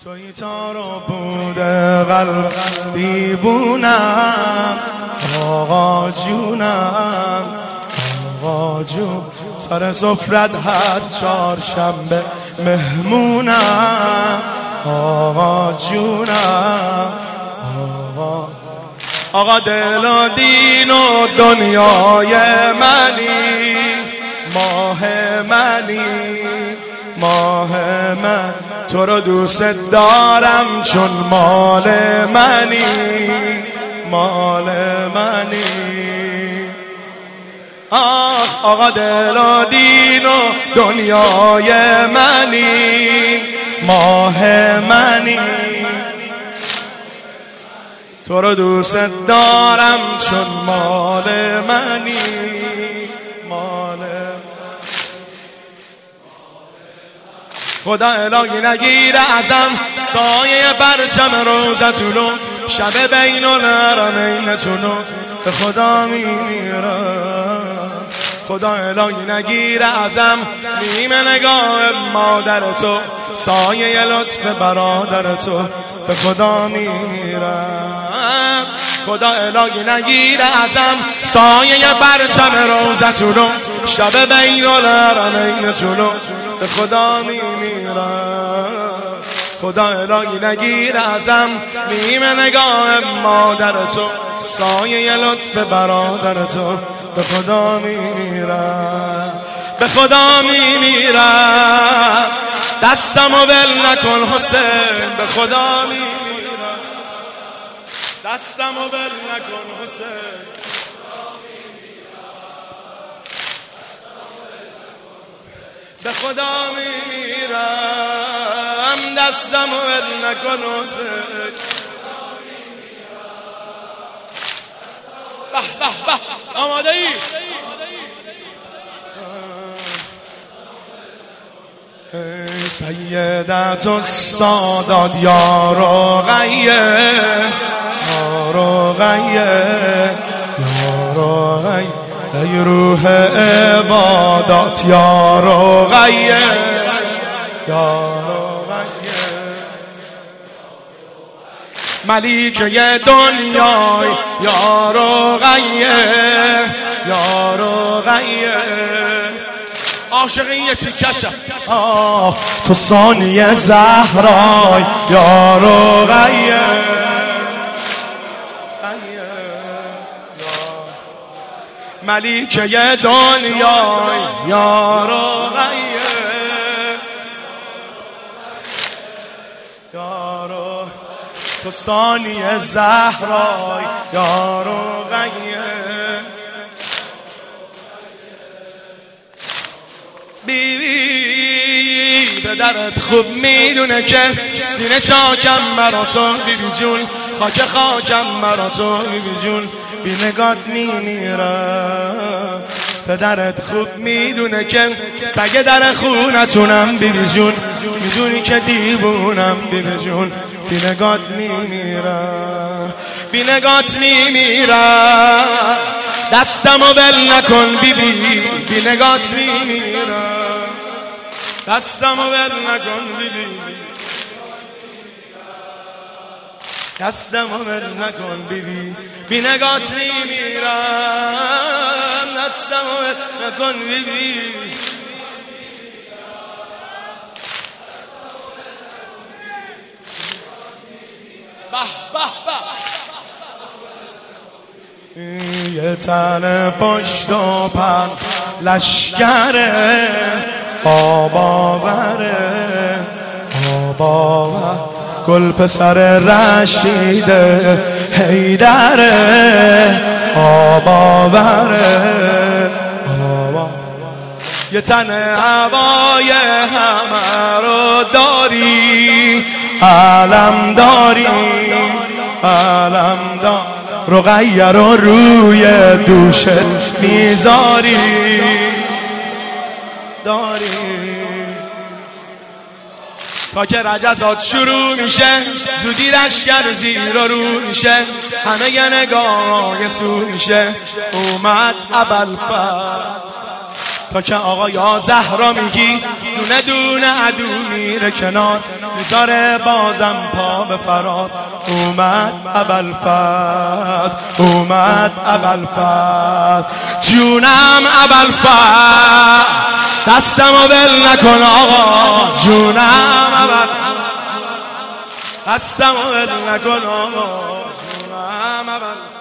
توی تارو بوده قلب دیوونم آقا جونم آقا جون سر سفرت هر چهارشنبه مهمونم آقا جونم آقا دل و دین و دنیای منی ماه منی ماه من تو رو دوست دارم چون مال منی مال منی آخ آقا دل و دین و دنیای منی ماه منی تو رو دوست دارم چون مال منی مال خدا الهی نگیره ازم سایه پرچم روزتونو شب بین الحرمینتونو به خدا میمیرم خدا الهی نگیره ازم نیمه نگاه مادر تو سایه لطف برادر تو به خدا میمیرم خدا الهی نگیره ازم سایه پرچم روزتونو شب بین الحرمینتونو به خدا میمیرم خدا الهی نگیره ازم نیمه نگاه مادر تو سایه لطف برادر تو به خدا میمیرم به خدا میمیرم دستمو ول نکن حسین به خدا میمیرم دستمو ول نکن حسین به خدا میمیرم دستمو ول نکن حسین به به به آماده ای سیدت السادات یا رقیه یا رقیه یا رقیه ای روح عبادات یا رقیه یا رقیه ملیکه دنیای یا رقیه یا رقیه عاشقی یه تیکشم تو ثانیه زهرای یا رقیه ملیکه دنیای یا رقیه یا رو تو ثانیه زهرای یا رقیه بیبی به درت خوب میدونه که سینه چاکم مرا تو بیبی جون خاک خاکم مرا تو بیبی جون بی نگات میمیرم پدرت خوب میدونه که سگ در خونتونم بیبی جون میدونی که دیوونم بیبی جون بی نگات میمیرم بی نگات میمیرم دستمو ول نکن بیبی بی نگات میمیرم دستمو ول نکن بیبی دستمو ول نکن بیبی بی نگات میمیرم دستمو ول نکن بیبی به به به یه تن پشت و پن لشکره آباوره آباوره گل پسر رشید حیدره آباوره یه تن هوای همه رو داری علم داری علم داری رقیه رو روی دوشت میذاری داری تا که رجزات شروع میشه زودی لشکر زیر و رو میشه همه یه نگاه سو میشه اومد ابوالفضل تا که آقا یا زهرا میگی دونه دونه عدو میره کنار میذاره بازم پا به فرار. اومد ابوالفضل، اومد ابوالفضل، جونم ابوالفضل، دستمو ول نکن آقا، جونم ابوالفضل، دستمو ول نکن آقا، جونم ابوالفضل.